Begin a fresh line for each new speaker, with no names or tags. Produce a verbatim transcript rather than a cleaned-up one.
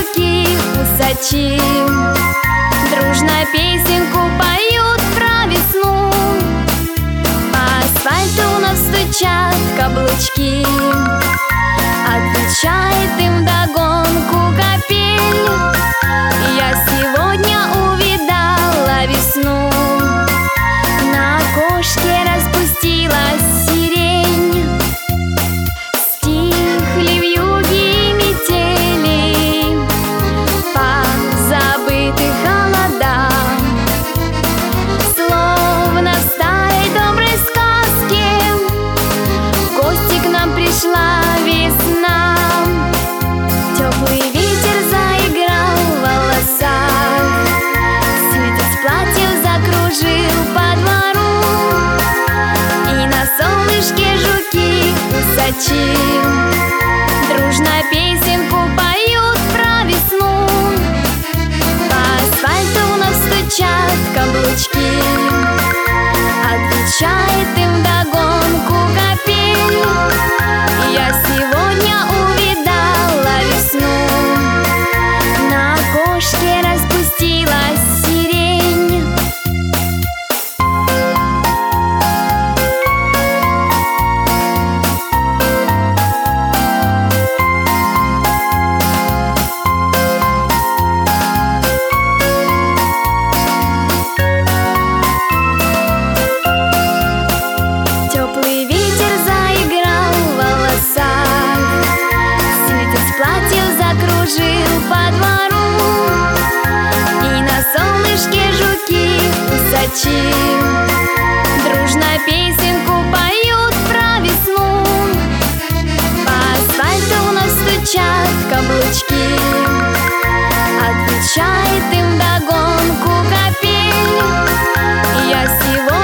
жуки, усачи дружно песенку поют про весну. По асфальту нас стучат каблучки, отвечает им вдогонку капель. Я сегодня увидала весну, на окошке распустилась сирень. Стихли вьюги и метели, позабыты холода, словно в старой доброй сказке в гости к нам пришла весна. Теплый ветер заиграл в волосах, светец платьев закружил по двору, и на солнышке жуки, усачи дружно песенку поют про весну. По асфальту нас стучат каблучки, отвечает им вдогонку капель. Я сегодня увидала весну, на окошке распустилась сирень. Теплый ветер заиграл в волосах, светец платьев закружил по двору, и на солнышке жуки, усачи дружно песенку поют про весну. По асфальту нас стучат каблучки, отвечает им вдогонку капель. Я сегодня